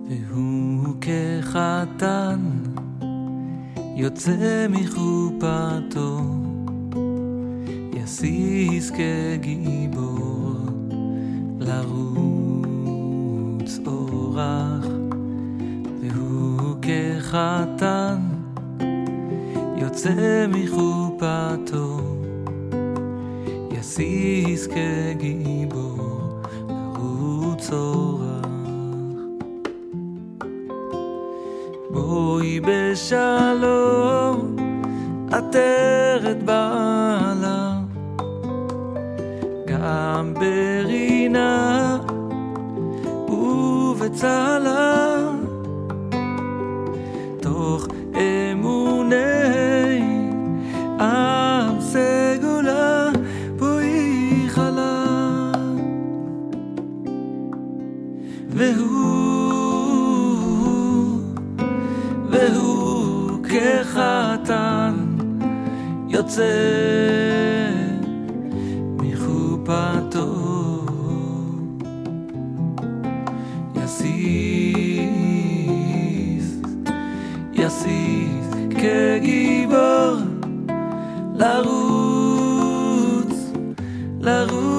והוא כחתן יוצא מחופתו, יסיס כגיבור לרוץ אורח. והוא כחתן יוצא מחופתו, יסיס כגיבור לרוץ אורח. בואי בשלום עטרת בעלה, גם ברינה ובצלה, תוך אמוני עם סגולה בואי חלה. והוא כחתן יוצא מחופתו, יסיס כגיבור לרוץ